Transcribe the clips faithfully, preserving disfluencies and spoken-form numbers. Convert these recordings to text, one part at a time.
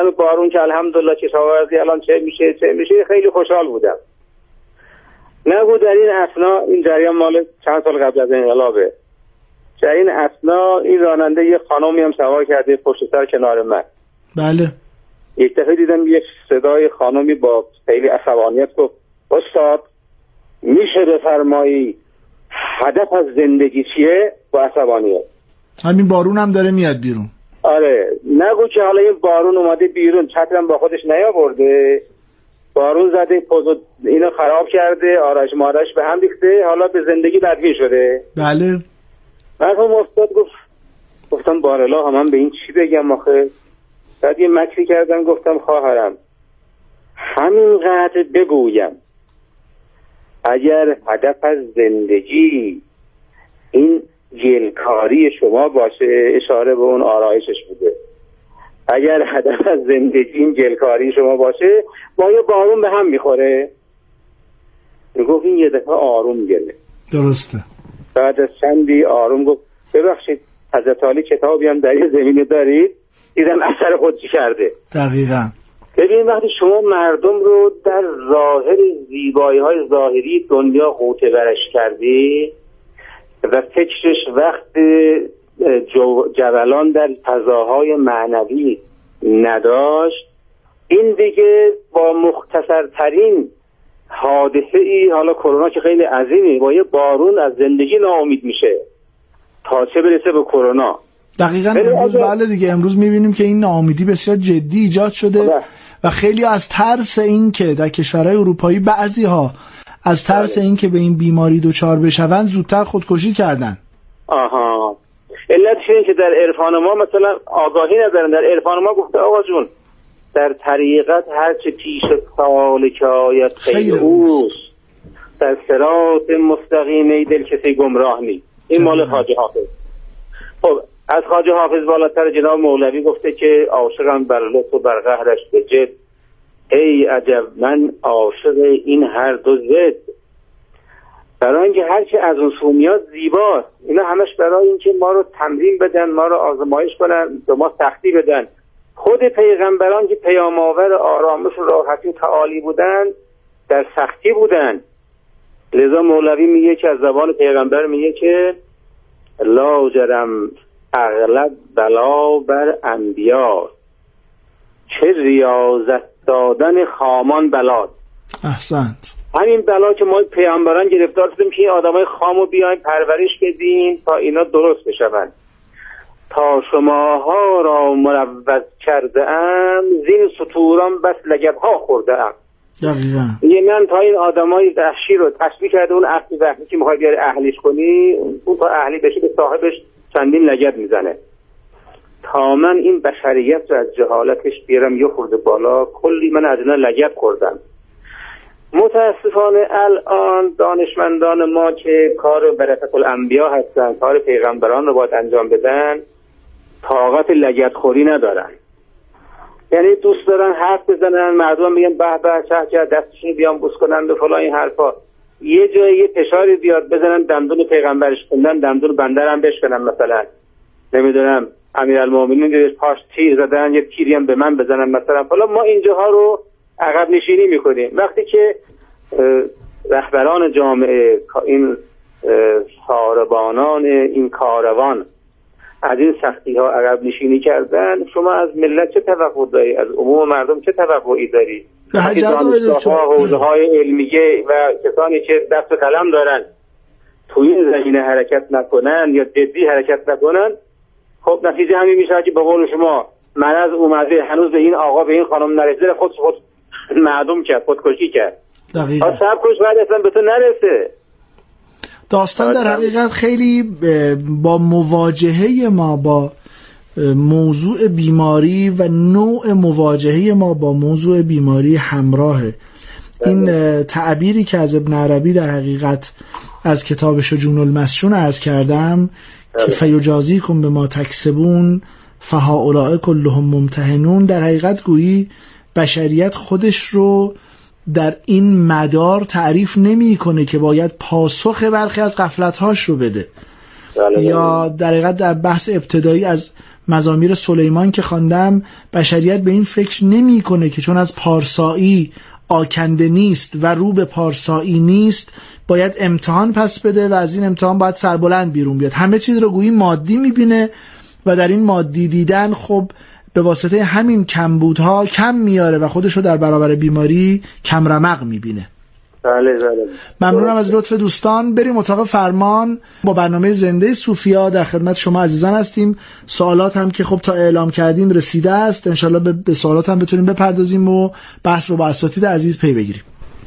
عدم بارون که الحمدلله کشاورزی الان چه میشه چه میشه خیلی خوشحال بودم. نگو در این اثنا، این جریان مال چند سال قبل از انقلابه، در این اثنا این راننده یه خانومی هم سوار کرده پشت سر کنار من. بله. یک دفعه دیدم یک صدای خانومی با خیلی عصبانیت گفت استاد میشه بفرمایی هدف از زندگی چیه؟ با عصبانیت. همین بارون هم داره میاد بیرون. آره نگو که حالا این بارون اومده بیرون چترم با خودش نیاورده، بارون زده پوزو اینو خراب کرده، آرش مارش به هم ریخته، حالا به زندگی بدبین شده. بله. مرحوم استاد گفت گفتم بارالله من به این چی بگم آخه؟ بعد یه مکری کردم گفتم خواهرم همینقدر بگویم اگر هدف از زندگی این جلکاری شما باشه، اشاره به اون آرایشش بوده، اگر هدف از زندگی این جلکاری شما باشه با یه بارون به هم میخوره. گفت این یه دفعه آروم گله. درسته. بعد از چندی آروم گفت ببخشید حضرت علی کتابی هم در یه زمینه دارید؟ دیدم اثر خودشی کرده. دقیقاً. ببین وقتی شما مردم رو در ظاهر زیبایی های ظاهری دنیا غوطه ورش کردی و فکرش وقت جو جولان در فضاهای معنوی نداشت، این دیگه با مختصرترین حادثه ای، حالا کرونا که خیلی عظیمه، با یه بارون از زندگی ناامید میشه تا چه برسه به کرونا. دقیقاً امروز بله دیگه امروز میبینیم که این ناامیدی بسیار جدی ایجاد شده بله. و خیلی از ترس این که در کشورهای اروپایی بعضی ها از ترس بله. این که به این بیماری دچار بشون زودتر خودکشی کردن. آها علتش اینه که در عرفان ما مثلا آگاهی ندارن. در عرفان ما گفته آقا جون در طریقت هرچه پیش سالک آید خیر اوست، در صراط مستقیم دل کسی گمراه نیست. این مال خواجه حافظ. خب از خواجه حافظ بالاتر جناب مولوی گفته که عاشقم بر لطف و بر قهرش به جد، ای عجب من عاشق این هر دو زد. برای اینکه هرچی از اون سو میاد زیباست. اینا همش برای اینکه ما رو تمرین بدن، ما رو آزمایش کنن، به ما سختی بدن. خود پیغمبران که پیام آور آرامش و راحتی تعالی بودن در سختی بودن. لذا مولوی میگه که از زبان پیغمبر میگه که لا جرم اغلب بلا بر انبیا، چه ریاضت دادن خامان بلاد. احسنت. همین بلا که ما پیامبران گرفتار شدیم که این آدمای خامو بیاین پرورش بدین تا اینا درست بشون. تا شماها را مروض کرده ام، زین سطوران بس لگبها خورده ام. دقیقاً. یه من تا این آدمای وحشی رو تشبیه کرده، اون اصلی وحشی که میخوای بیاری اهلیش کنی، اون تا اهلی بشه به صاحبش چندین لگد میزنه. تا من این بشریت رو از جهالتش بیارم یه خورده بالا، کلی من از اینا لگد خوردم. متاسفانه الان دانشمندان ما که کار برکت الانبیا هستن، کار پیغمبران رو باید انجام بدن، طاقت لگد خوری ندارن. یعنی دوست دارن حرف بزنن، مردم میگن به به چه چه دستشون بیان بوس کنن و فلان این حرفا. یه جایی یه فشاری بیاد بزنن دندون پیغمبرش خوندن، دندون بنده هم بشکنن. مثلا نمیدونم امیرالمومنین دیدش پاش تیر زدن، یه تیری هم به من بزنن مثلا فلان. ما اینجاها رو عقب نشینی میکنیم. وقتی که رهبران جامعه، این ساربانان این کاروان از این سختی ها عقب نشینی کردن، شما از ملت چه توقع داری؟ از عموم مردم چه توقعی داری؟ دانشگاه‌ها، حوزه‌های علمیه و کسانی که دست و قلم دارن تو این زمینه حرکت نکنن یا جدی حرکت نکنن، خب نتیجه همین میشه که به قول شما مرض اومده هنوز به این آقا به این خانم نرسیده، خود خود معدوم کرد، خودکشی کرد. دقیقاً. صبر کش بعد اصلا به تو نرسه. داستان در حقیقت خیلی با مواجهه ما با موضوع بیماری و نوع مواجهه ما با موضوع بیماری همراهه. این تعبیری که از ابن عربی در حقیقت از کتاب شجون المسجون عرض کردم که فیجازیکم بما تکسبون فهؤلاء کلهم ممتحنون، در حقیقت گویی بشریت خودش رو در این مدار تعریف نمی کنه که باید پاسخ برخی از غفلت‌هاش رو بده. بله یا در حقیقت در بحث ابتدایی از مزامیر سلیمان که خواندم بشریت به این فکر نمی کنه که چون از پارسایی آکنده نیست و رو به پارسایی نیست باید امتحان پس بده و از این امتحان باید سربلند بیرون بیاد. همه چیز رو گویی مادی میبینه و در این مادی دیدن خب به واسطه همین کمبودها کم میاره و خودشو در برابر بیماری کم رمق میبینه. بله بله. ممنونم از لطف دوستان. بریم اتاق فرمان با برنامه زنده صوفیا. در خدمت شما عزیزان هستیم. سوالات هم که خب تا اعلام کردیم رسیده است. انشالله به, به سوالات هم بتونیم بپردازیم و بحث رو با اساتید عزیز پی بگیریم.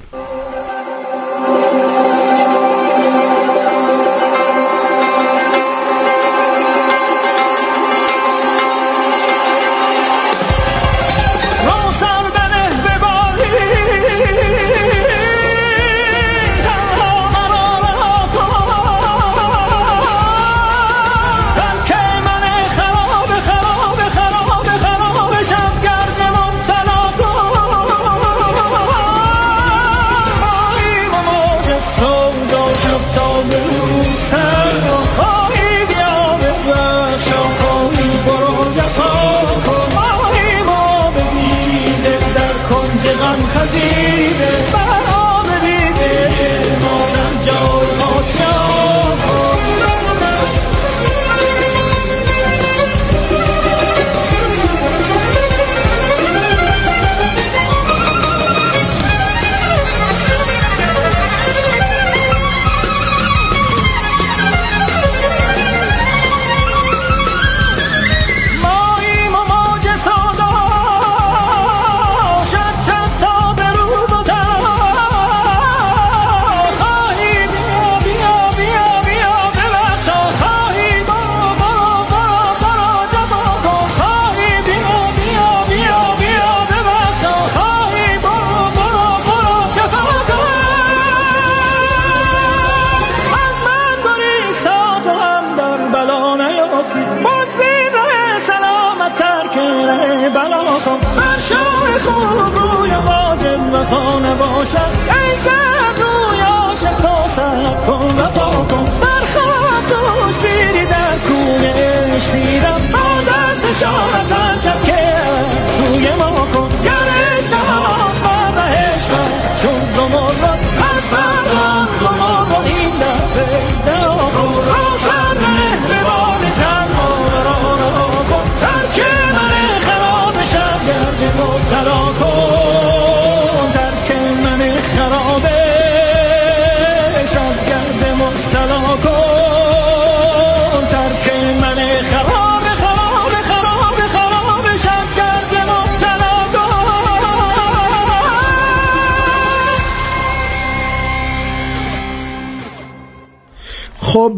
خب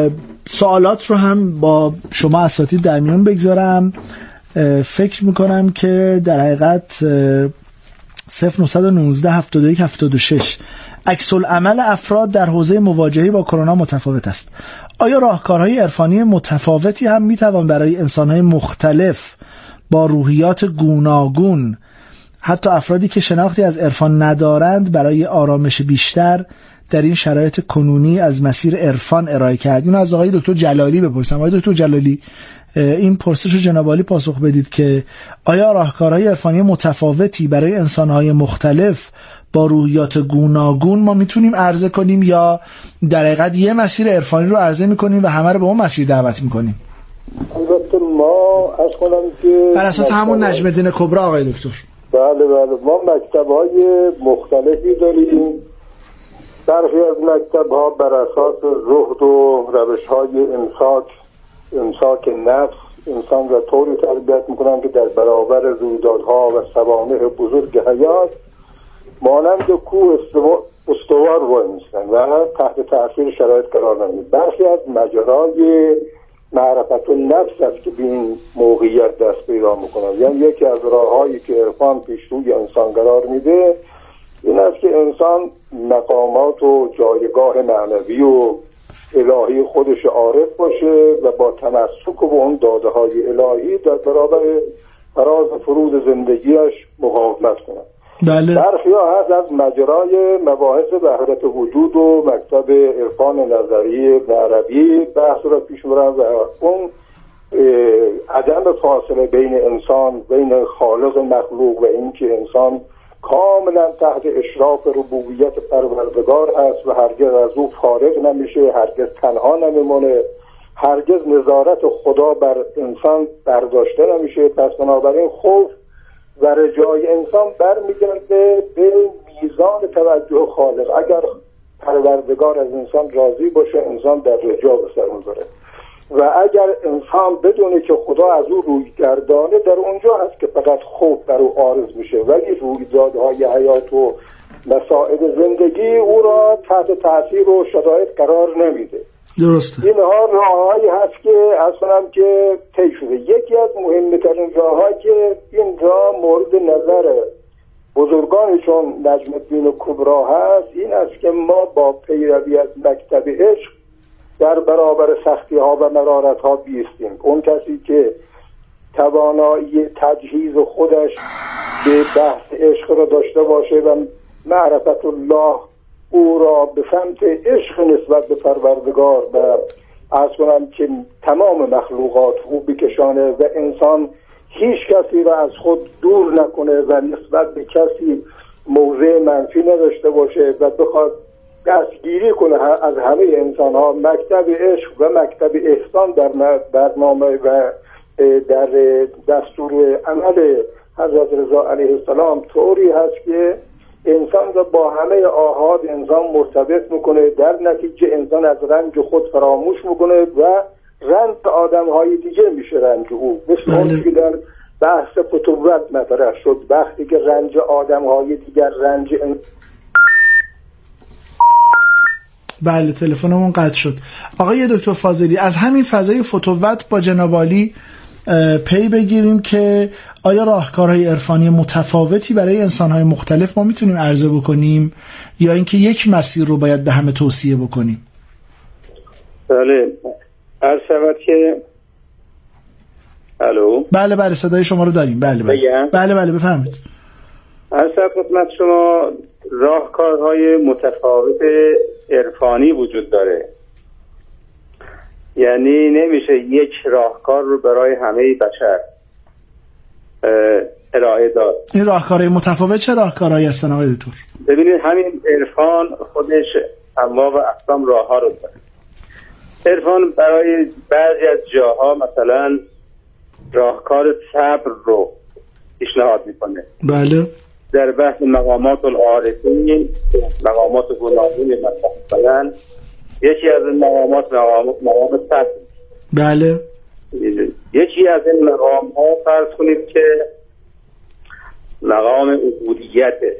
سوالات رو هم با شما اساتید در میون بگذارم. فکر میکنم که در حقیقت صفر نه یک نه هفتاد و یک هفتاد و شش عکس العمل افراد در حوزه مواجهه با کرونا متفاوت است. آیا راهکارهای عرفانی متفاوتی هم میتوان برای انسانهای مختلف با روحیات گوناگون، حتی افرادی که شناختی از عرفان ندارند، برای آرامش بیشتر در این شرایط کنونی از مسیر عرفان ارائه کرد؟ اینو از آقای دکتر جلالی بپرسم. آقای دکتر جلالی، این پرسش رو جناب عالی پاسخ بدید که آیا راهکارهای عرفانی متفاوتی برای انسانهای مختلف با روحیات گوناگون ما میتونیم عرضه کنیم یا در حقیقت یه مسیر عرفانی رو عرضه میکنیم و همه رو به اون مسیر دعوت میکنیم؟ البته ما از کنم که بر اساس همون نجم الدین کبری آقای دکتر. بله بله، ما مکتب‌های مختلفی داریم. برخی از مکتب‌ها بر اساس زهد و روش‌های امساک امساک نفس انسان را طوری تربیت میکنن که در برابر رویدادها و سوانح بزرگ حیات مانند کوه استوار وای میستن و تحت تاثیر شرایط قرار نمیگیرن. برخی از مجرای معرفت النفس است که به این موقعیت دست پیدا میکنن. یعنی یکی از راههایی که عرفان پیش روی انسان قرار میده این است که انسان مقامات و جایگاه معنوی و الهی خودش عارف باشه و با تمسک به اون داده های الهی در برابر فراز فرود زندگیش مقاومت کنه. بله. برخی ها هست از مجرای مباحث وحدت وجود و مکتب عرفان نظری ابن عربی بحث را پیش برن و اون عدم فاصله بین انسان، بین خالق مخلوق و اینکه انسان کاملا تحت اشراف ربوبیت پروردگار هست و هرگز از او فارغ نمیشه، هرگز تنها نمیمونه، هرگز نظارت خدا بر انسان برداشته نمیشه. پس بنابراین خوف و رجای انسان برمیگرده به میزان توجه خالق. اگر پروردگار از انسان راضی باشه، انسان در رجا به سر میبره، و اگر انسان بدونه که خدا از او روی گردانه، در اونجا هست که فقط خوف بر او عارض میشه، ولی رویدادهای حیات و مسائل زندگی او را تحت تاثیر و شرایط قرار نمیده. درسته. اینها راههایی هست که اصلا که طی شده. یکی از مهمترین راههایی که این راه مورد نظر بزرگانی چون نجم الدین کبری هست، این است که ما با پیروی از مکتب عشق در برابر سختی ها و مرارت ها بیستیم. اون کسی که توانایی تجهیز خودش به بحث عشق را داشته باشه و معرفت الله او را به سمت عشق نسبت به پروردگار و از کنم که تمام مخلوقات او بکشانه و انسان هیچ کسی را از خود دور نکنه و نسبت به کسی موضع منفی نداشته باشه و بخواد دستگیری کنه از همه انسان ها. مکتب عشق و مکتب احسان در برنامه و در دستور عمل حضرت رضا علیه السلام طوری هست که انسان را با همه آحاد انسان مرتبط میکنه، در نتیجه انسان از رنج خود فراموش میکنه و رنج آدم های دیگه میشه رنج او. مثل اون که در بحث فتووت مطرح شد، وقتی که رنج آدم های دیگر رنج ان... بله تلفنمون قطع شد. آقای دکتر فاضلی، از همین فضای فتووت با جناب عالی پی بگیریم که آیا راهکارهای عرفانی متفاوتی برای انسانهای مختلف ما میتونیم عرضه بکنیم یا اینکه یک مسیر رو باید به همه توصیه بکنیم؟ بله عرض شود که الو بله بله صدای شما رو داریم. بله بله بله بله بفرمایید. عرض شود خدمت شما راهکارهای متفاوت عرفانی وجود داره، یعنی نمیشه یک راهکار رو برای همه بشر ارائه داد. این راهکارهای متفاوت چه راهکارهایی هستن آقای دکتر؟ ببینید همین عرفان خودش انواع و اقسام راهها رو داره. عرفان برای بعضی از جاها مثلا راهکار صبر رو پیشنهاد میکنه. بله. در بحث مقامات العارفین، مقامات گوناگون مثلا یکی از این مقامات مقام مقام صبر. بله. یکی از این مقام ها فرض کنید که مقام عبودیته.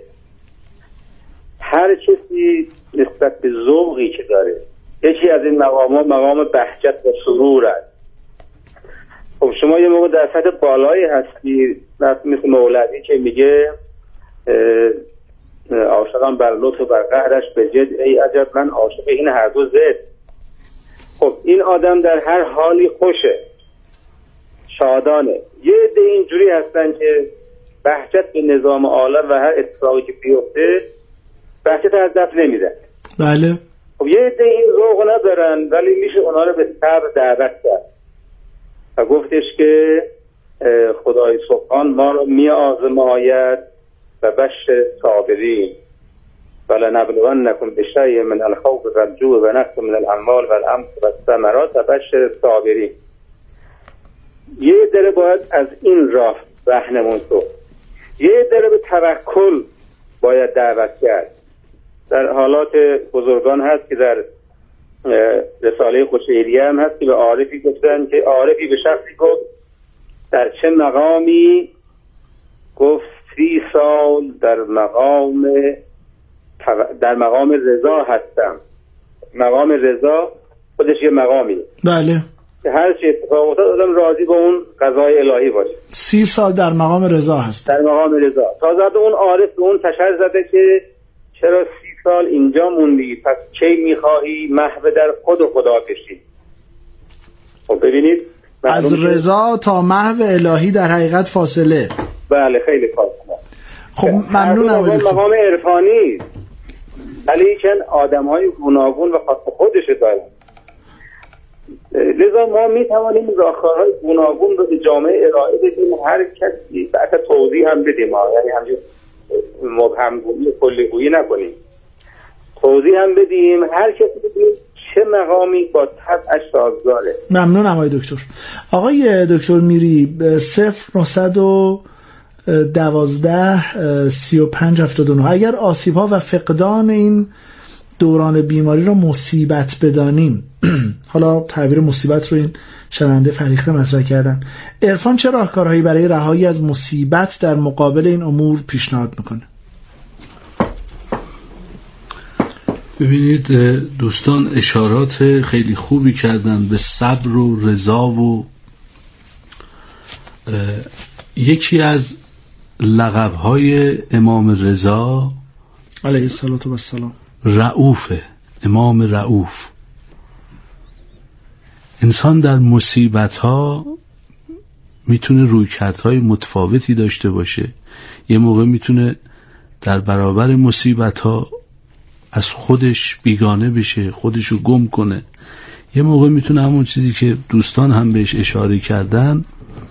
هر کسی نسبت به ذوقی که داره. یکی از این مقام ها مقام بهجت و سرور است. خب شما یه موقع در سطح بالایی هستی مثل مولوی که میگه عاشقم بر لطف و بر قهرش به جد، ای عجب من عاشق این هر دو زد. خب این آدم در هر حالی خوشه، شادانه. یه عده اینجوری هستن که بهجت به نظام عالم و هر اتفاقی که بیفته بهجت از دست نمیدن. بله. خب یه عده این ذوق ندارن ولی میشه اونا رو به صبر دعوت کرد و گفتش که خدای سبحان ما رو می آزماید و بشر صابرین ولنبلونکم بشیء من الخوف والجوع و نقص من الاموال والانفس والثمرات و بشر صابرین. یه در باید از این راه رهنمون شد، یه در به توکل باید دعوت کرد. در حالات بزرگان هست که در رساله قشیریه هم هست که به عارفی گفتن که عارفی به شخصی گفت در چه مقامی؟ گفت سی سال در مقام در مقام رضا هستم. مقام رضا خودش یه مقامی، بله، که هر چی اتفاق افتاد آدم راضی با اون قضای الهی باشه. سی سال در مقام رضا هست. در مقام رضا. تا زده اون عارف به اون تشر زده که چرا سی سال اینجا موندی، پس کی میخواهی محو در خود و خدا بشی؟ خب ببینید از رضا تا محو الهی در حقیقت فاصله. بله خیلی فاصله. خب ممنونم. مقام عرفانی ولی که آدم های گوناگون و خاص خودش دارن. لذا ما می توانیم راهکارهای گوناگون رو به جامعه ارائه بدیم، هر کسی حتی توضیح هم بدیم، یعنی همین مبهمگویی کلیگویی نکنیم، توضیح هم بدیم، هر کسی بدیم چه مقامی با طبعش سازگاره. ممنونم آقای دکتر. آقای دکتر میری، صفر نهصد و دوازده سی و پنج هفتاد و نه، اگر آسیب ها و فقدان این دوران بیماری رو مصیبت بدانیم حالا تعبیر مصیبت رو این شنونده فریخته مطرح کردن، عرفان چه راهکارهایی برای رهایی از مصیبت در مقابل این امور پیشنهاد میکنه؟ ببینید دوستان اشارات خیلی خوبی کردن به صبر و رضا و یکی از لقب‌های امام رضا علیه الصلاة و السلام رؤوفه، امام رؤوف. انسان در مصیبت‌ها میتونه رویکردهای متفاوتی داشته باشه. یه موقع میتونه در برابر مصیبت‌ها از خودش بیگانه بشه، خودشو گم کنه. یه موقع میتونه همون چیزی که دوستان هم بهش اشاره کردن،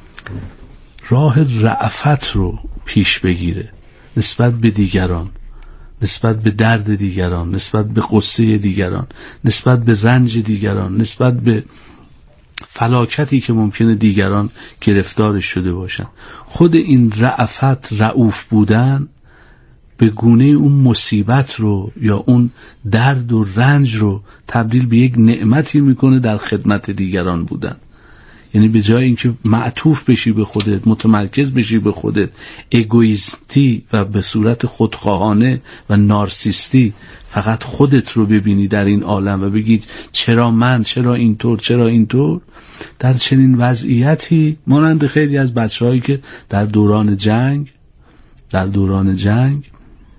راه رأفت رو پیش بگیره نسبت به دیگران، نسبت به درد دیگران، نسبت به قصه دیگران، نسبت به رنج دیگران، نسبت به فلاکتی که ممکنه دیگران گرفتارش شده باشن. خود این رأفت، رؤوف بودن، به گونه اون مصیبت رو یا اون درد و رنج رو تبدیل به یک نعمتی میکنه در خدمت دیگران بودن. یعنی به جای اینکه معطوف بشی به خودت، متمرکز بشی به خودت، اگویستی و به صورت خودخواهانه و نارسیستی فقط خودت رو ببینی در این عالم و بگی چرا من، چرا اینطور، چرا اینطور، در چنین وضعیتی مانند خیلی از بچه‌هایی که در دوران جنگ در دوران جنگ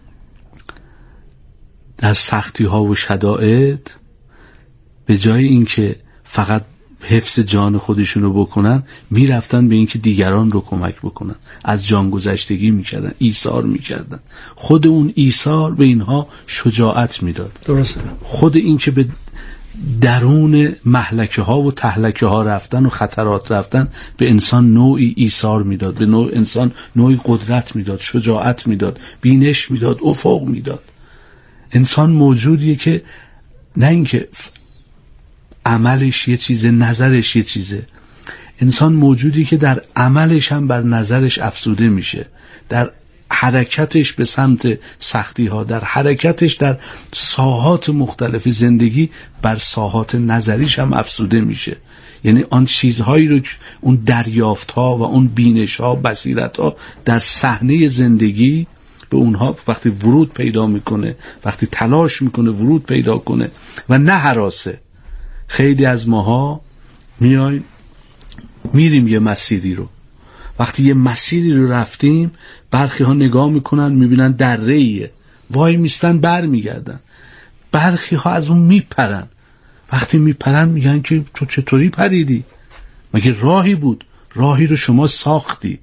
در سختی ها و شدائد به جای اینکه فقط حفظ جان خودشونو بکنن، میرفتن به اینکه دیگران رو کمک بکنن، از جان گذشتگی میکردن، ایثار میکردن. خود اون ایثار به اینها شجاعت میداد. درسته. خود این که به درون مهلکه ها و تهلکه ها رفتن و خطرات رفتن به انسان نوعی ایثار میداد، به نوع انسان نوعی قدرت میداد، شجاعت میداد، بینش میداد، افق میداد. انسان موجودیه که نه اینکه عملش یه چیزه، نظرش یه چیزه، انسان موجودی که در عملش هم بر نظرش افسوده میشه، در حرکتش به سمت سختی ها، در حرکتش در ساحات مختلف زندگی بر ساحات نظریش هم افسوده میشه. یعنی آن چیزهایی رو، اون دریافت ها و اون بینش ها، بصیرت ها در صحنه زندگی به اونها وقتی ورود پیدا میکنه، وقتی تلاش میکنه ورود پیدا کنه و نه هراسه. خیلی از ماها میایم میریم یه مسیری رو، وقتی یه مسیری رو رفتیم برخی ها نگاه میکنن میبینن دره‌ایه، وای میستن بر میگردن. برخی ها از اون میپرن، وقتی میپرن میگن که تو چطوری پریدی؟ مگه راهی بود؟ راهی رو شما ساختی.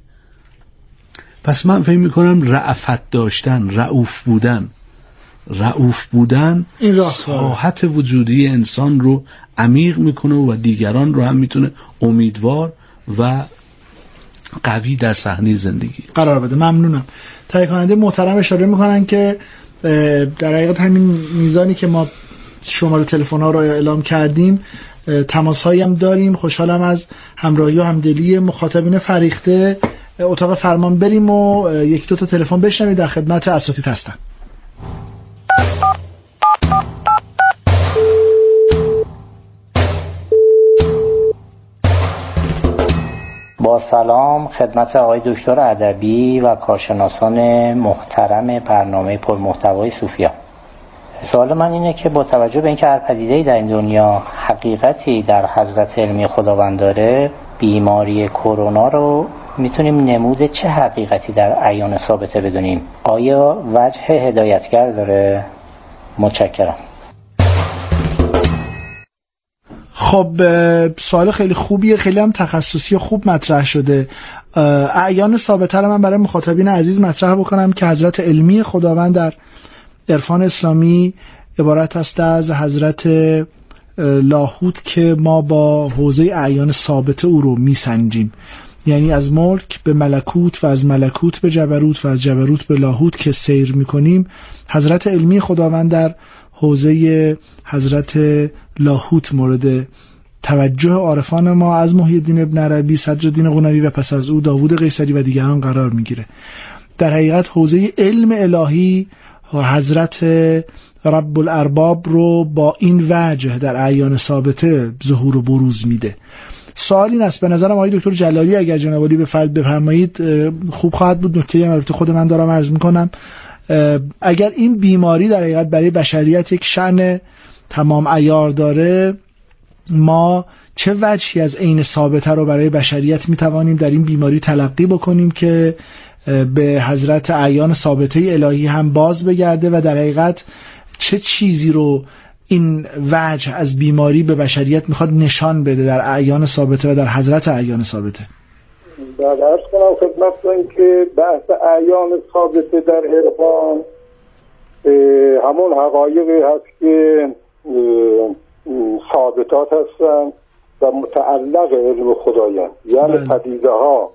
پس من فکر میکنم رأفت داشتن، رؤوف بودن رؤوف بودن ساحت وجودی انسان رو عمیق میکنه و دیگران رو هم میتونه امیدوار و قوی در صحنه زندگی قرار بده. ممنونم. تهیه کننده محترم اشاره میکنن که در حقیقت همین میزانی که ما شماره تلفن ها رو اعلام کردیم تماس هایی هم داریم. خوشحالم از همراهی و همدلی مخاطبین فریخته. اتاق فرمان بریم و یک دو تا تلفن بشنوید. در خدمت اساتید هستم. با سلام خدمت آقای دکتر ادبی و کارشناسان محترم برنامه پرمحتوای صوفیا. سوال من اینه که با توجه به اینکه هر پدیده‌ای در این دنیا حقیقتی در حضرت علمی خداوند داره، بیماری کرونا رو میتونیم نمود چه حقیقتی در عیان ثابته بدونیم؟ آیا وجه هدایتگر داره؟ متشکرم. خب سوال خیلی خوبیه، خیلی هم تخصصی و خوب مطرح شده. اعیان ثابته رو من برای مخاطبین عزیز مطرح بکنم که حضرت علمی خداوند در عرفان اسلامی عبارت است از حضرت لاهوت که ما با حوزه اعیان ثابت او رو میسنجیم، یعنی از ملک به ملکوت و از ملکوت به جبروت و از جبروت به لاهوت که سیر میکنیم، حضرت علمی خداوند در حوزه حضرت لاهوت مورد توجه عارفان ما از محی الدین ابن عربی، صدرالدین قنوی و پس از او داوود قیصری و دیگران قرار میگیره. در حقیقت حوزه علم الهی حضرت رب الارباب رو با این وجه در اعیان ثابته ظهور و بروز میده. سوال این است، به نظرم آقای دکتر جلالی اگر جناب عالی به فرد بفرمایید خوب خواهد بود. نکته البته خود من دارم عرض میکنم، اگر این بیماری در حقیقت برای بشریت یک شأن تمام عیار داره، ما چه وجهی از عین ثابته رو برای بشریت میتوانیم در این بیماری تلقی بکنیم که به حضرت اعیان ثابته الهی هم باز بگرده و در حقیقت چه چیزی رو این وجه از بیماری به بشریت میخواد نشان بده در اعیان ثابته و در حضرت اعیان ثابته؟ بعد عرض کنم خدمتتون که بحث اعیان ثابته در عرفان همون حقایقی هست که ثابتات هستن و متعلق علم خدایان، یعنی پدیده ها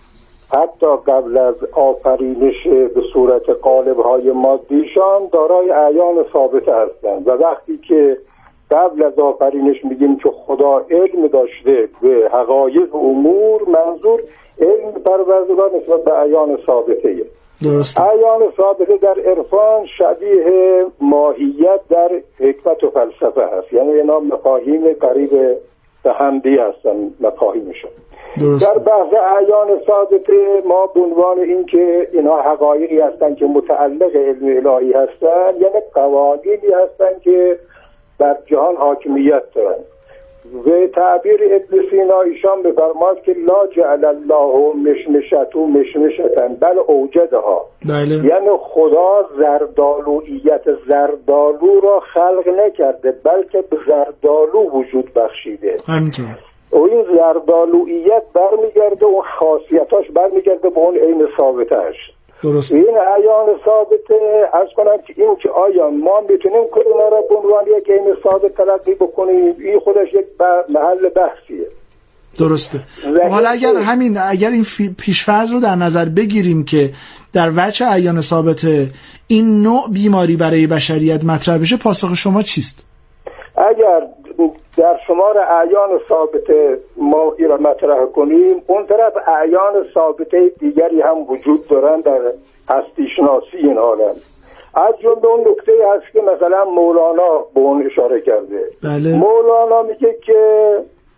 حتی قبل از آفرینش به صورت قالب‌های مادیشان دارای اعیان ثابته هستند و وقتی که قبل از آفرینش میگیم که خدا علم داشته به حقایق امور، منظور علم پروردگار نسبت به اعیان ثابته. درست. اعیان ثابته در عرفان شبیه ماهیت در حکمت و فلسفه هست، یعنی اینا مفاهیم قریب به همدیگه هستن مفاهیمشون. درست. در بحث اعیان ثابته ما به عنوان این که اینها حقایقی هستن که متعلق علم الهی هستن، یعنی قوانینی هستن که بر جهان حاکمیت دارن. به تعبیر ابن سینا ایشان بفرماد که لا جعل الله مشمشتو مشمشتن بل اوجدها. بله. یعنی خدا زردالویت زردالو را خلق نکرده بلکه به زردالو وجود بخشیده. همینطور. و این زردالویت برمیگرده، اون خاصیتاش برمیگرده به اون عین ثابتش. درست. این اعیان ثابته از کنم که این که آیا ما میتونیم کرونا را به عنوان یک عین ثابت تلقی بکنیم، این خودش یک محل بحثیه. درسته. حالا اگر همین اگر این پیشفرض رو در نظر بگیریم که در وجه اعیان ثابته این نوع بیماری برای بشریت مطرح بشه، پاسخ شما چیست؟ اگر در شمار اعیان ثابته ما این را مطرح کنیم، اون طرف اعیان ثابته دیگری هم وجود دارن در هستی شناسی این عالم. از جمله اون نکته هست که مثلا مولانا به اون اشاره کرده. بله. مولانا میگه که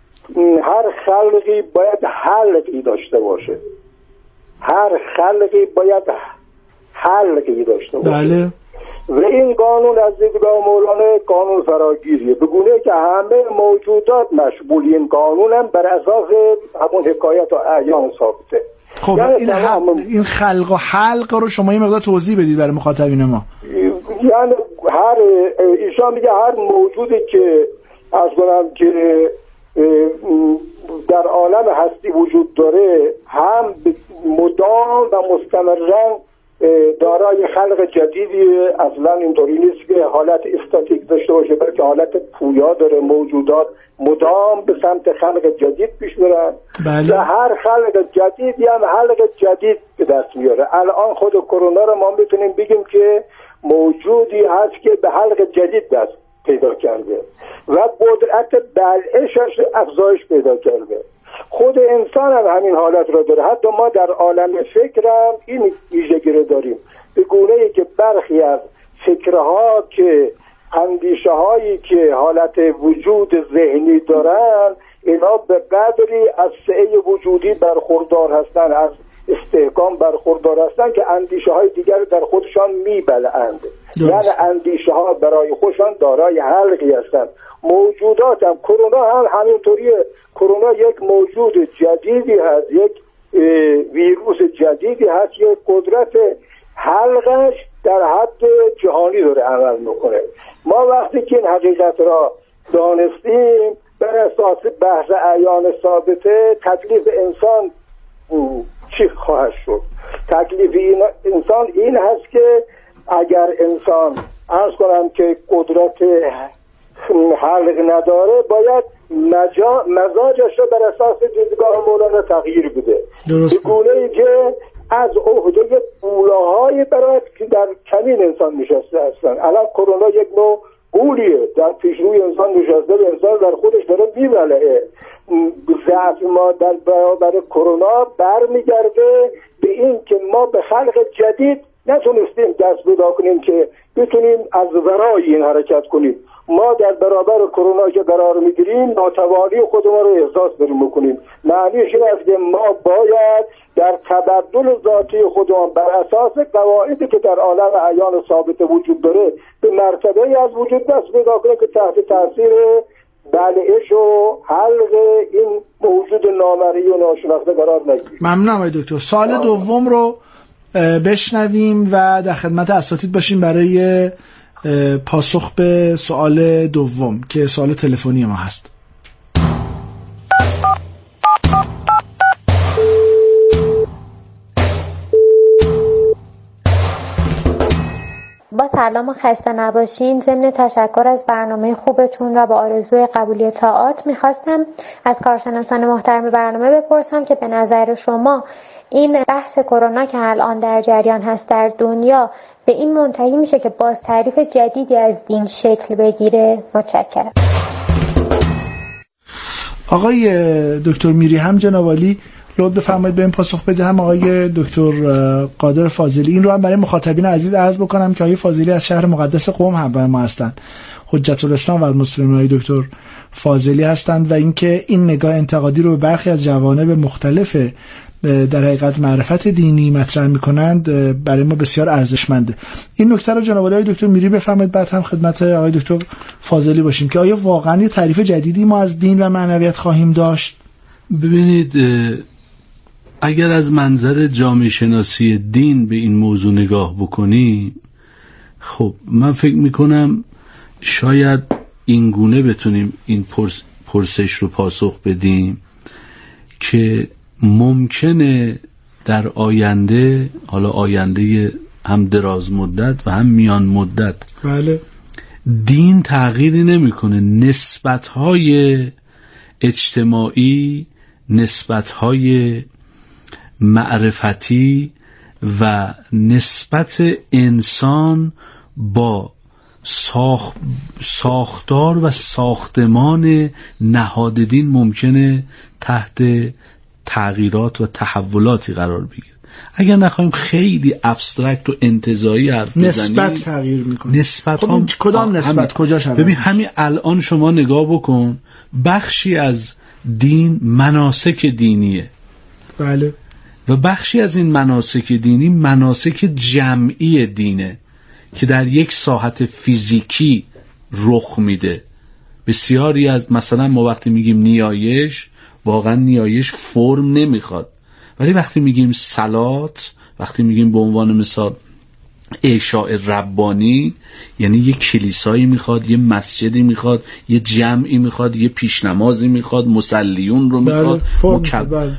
هر خلقی باید حلقی داشته باشه، هر خلقی باید حلقی داشته باشه. بله. و این قانون از دیدگاه مولانا قانون فراگیریه، بگونه که همه موجودات مشمول این قانون هم بر اساس همون حکایت و اعیان ثابته. خب یعنی این, هم... این خلق و حلق رو شما یه مقدار توضیح بدید برای مخاطبین ما. یعنی هر ایشان میگه هر موجودی که از کنم که در عالم هستی وجود داره هم مدام و مستمرن دارای خلق جدیدی، اصلا اینطوری نیست که حالت استاتیک داشته باشه، بلکه حالت پویا داره. موجودات مدام به سمت خلق جدید پیش میرن. بله. و هر خلق جدیدی هم خلق جدید به دست میاره. الان خود کرونا رو ما میتونیم بگیم که موجودی هست که به خلق جدید دست پیدا کرده و قدرت بلعشش افزایش پیدا کرده. خود انسان هم همین حالت را داره. حتی ما در عالم فکر هم این ویژگی رو داریم، به گونه‌ای که برخی از فکرها که اندیشه هایی که حالت وجود ذهنی دارن، اینا به قدری از سعه وجودی برخوردار هستن، از استحکام برخوردار هستن که اندیشه های دیگر در خودشان میبلعند. یعنی اندیشه ها برای خودشان دارای حلقی هستن. موجودات هم کرونا هم همینطوریه. کرونا یک موجود جدیدی هست، یک ویروس جدیدی هست، یک قدرت حلقش در حد جهانی داره عمل میکنه. ما وقتی که این حقیقت را دانستیم، بر اساس بحث اعیان ثابته تکلیف انسان چی خواهد شد؟ تکلیف این انسان این هست که اگر انسان عرض کنم که قدرت حلق نداره باید مجا... مزاجش رو بر اساس دیدگاه مولانا تغییر بده، به گونه‌ای که از عهده بولاهای برای که در کمین انسان نشسته هستن. الان کرونا یک نوع بولیه در پیشروی انسان نشسته، به انسان در خودش داره میبلعه. ضعف ما در برابر کرونا برمیگرده به این که ما به خلق جدید نتونستیم دست پیدا کنیم که بتونیم از ورای این حرکت کنیم. ما در برابر کرونا که قرار میگیریم ناتوانی خودمون رو احساس داریم میکنیم. معنیش این است که ما باید در تبدل ذاتی خودمون بر اساس قواعدی که در عالم اعیان ثابت وجود داره به مرتبه از وجود دست پیدا کنیم که تحت تاثیر بلعش و حلق این موجود نامرئی و ناشناخته قرار نگیریم. ممنونم آقای دکتر. سوال دوم رو بشنویم و در خدمت اساتید باشیم برای پاسخ به سوال دوم که سوال تلفنی ما هست. با سلام و خسته نباشین. ضمن تشکر از برنامه خوبتون و با آرزوی قبولی طاعات میخواستم از کارشناسان محترم برنامه بپرسم که به نظر شما این بحث کرونا که الان در جریان هست در دنیا به این منتهی میشه که باز تعریف جدیدی از دین شکل بگیره؟ متشکرم. آقای دکتر میری هم جناب عالی لطف بفرمایید به این پاسخ بده، هم آقای دکتر قادر فاضلی. این رو هم برای مخاطبین عزیز عرض بکنم که آقای فاضلی از شهر مقدس قم همراه ما هستند، حجت الاسلام و المسلمین آقای دکتر فاضلی هستند و اینکه این نگاه انتقادی رو به برخی از جوانب مختلف در حقیقت معرفت دینی مطرح میکنند برای ما بسیار ارزشمنده. این نکته رو جناب آقای دکتر میری بفرمایید، بعد هم خدمت آقای دکتر فاضلی باشیم که آیا واقعا یه تعریف جدیدی ما از دین و معنویت خواهیم داشت؟ ببینید، اگر از منظر جامعه شناسی دین به این موضوع نگاه بکنیم، خب من فکر میکنم شاید این گونه بتونیم این پرس پرسش رو پاسخ بدیم که ممکنه در آینده، حالا آینده هم دراز مدت و هم میان مدت، بله، دین تغییری نمیکنه، نسبت‌های اجتماعی، نسبت‌های معرفتی و نسبت انسان با ساخ... ساختار و ساختمان نهاد دین ممکنه تحت تغییرات و تحولاتی قرار بگیره. اگر نخواهیم خیلی ابسترکت و انتزاعی حرف بزنیم، نسبت تغییر میکنه. نسبت خب کدام نسبت کجاش؟ ببین همین الان شما نگاه بکن، بخشی از دین مناسک دینیه، بله، و بخشی از این مناسک دینی مناسک جمعی دینه که در یک ساحت فیزیکی رخ میده. بسیاری از مثلا ما وقتی میگیم نیایش، واقعا نیایش فرم نمیخواد، ولی وقتی میگیم صلات، وقتی میگیم به عنوان مثال عشاء ربانی، یعنی یه کلیسایی میخواد، یه مسجدی میخواد، یه جمعی میخواد، یه پیشنمازی میخواد، مصلیون رو میخواد، بله، مکب... بله.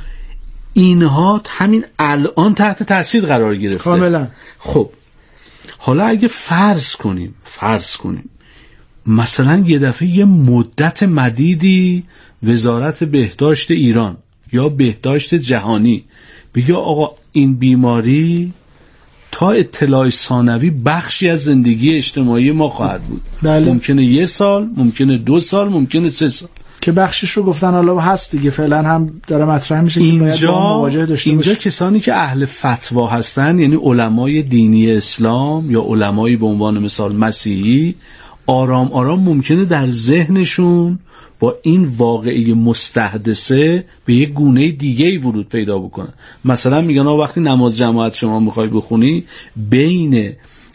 اینها همین الان تحت تاثیر قرار گرفته کاملا. خب حالا اگه فرض کنیم فرض کنیم مثلا یه دفعه یه مدت مدیدی وزارت بهداشت ایران یا بهداشت جهانی بگه آقا این بیماری تا اطلاع ثانوی بخشی از زندگی اجتماعی ما خواهد بود، بله. ممکنه یه سال، ممکنه دو سال، ممکنه سه سال، که بخشش رو گفتن حالا هست دیگه، فعلا هم داره مطرح میشه که باید با مواجهه داشته اینجا باشه. کسانی که اهل فتوا هستن، یعنی علمای دینی اسلام یا علمایی به عنوان مثال مسیحی، آرام آرام ممکنه در ذهنشون با این واقعه مستحدثه به یک گونه دیگه‌ای ورود پیدا بکنن. مثلا میگن آقا وقتی نماز جماعت شما میخوای بخونی، بین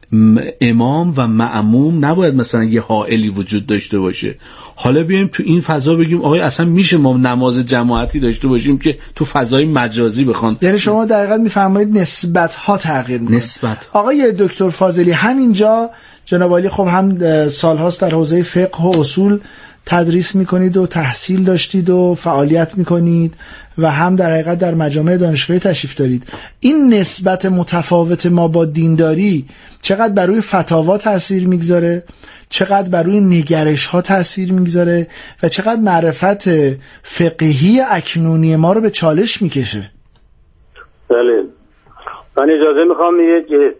امام و مأموم نباید مثلا یه حائلی وجود داشته باشه. حالا بیایم تو این فضا بگیم آقا اصلا میشه ما نماز جماعتی داشته باشیم که تو فضای مجازی بخوان. یعنی شما در حقیقت میفرمایید نسبت ها تغییر میکنه. نسبت. آقای دکتر فاضلی، همینجا جناب عالی خب هم سالهاست در حوزه فقه و اصول تدریس میکنید و تحصیل داشتید و فعالیت میکنید و هم در حقیقت در مجامع دانشگاهی تشریف دارید. این نسبت متفاوت ما با دینداری چقدر بر روی فتاوا تاثیر میگذاره، چقدر بر روی نگرش ها تاثیر میگذاره و چقدر معرفت فقهی اکنونی ما رو به چالش میکشه. بله، من اجازه میخوام یک